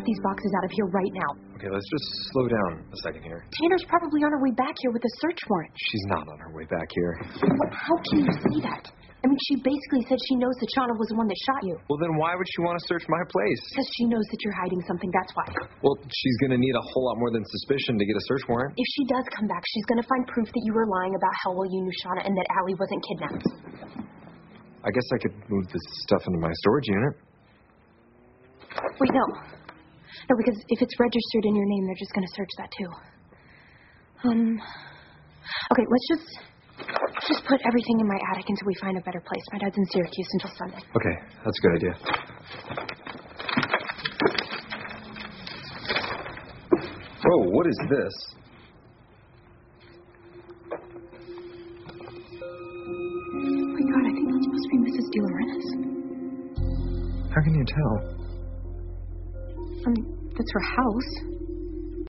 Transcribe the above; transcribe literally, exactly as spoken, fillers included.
these boxes out of here right now. Okay, let's just slow down a second here. Tanner's probably on her way back here with a search warrant. She's not on her way back here. Well, how can you say that? I mean, she basically said she knows that Shauna was the one that shot you. Well, then why would she want to search my place? Because she knows that you're hiding something, that's why. Well, she's going to need a whole lot more than suspicion to get a search warrant. If she does come back, she's going to find proof that you were lying about how well you knew Shauna and that Allie wasn't kidnapped. I guess I could move this stuff into my storage unit. Wait, no. No, because if it's registered in your name, they're just going to search that, too. Um, okay, let's just... Let's just put everything in my attic until we find a better place. My dad's in Syracuse until Sunday. Okay, that's a good idea. Whoa, what is this? Oh my God, I think that's supposed to be Missus De Laurentiis. How can you tell? I mean, that's her house.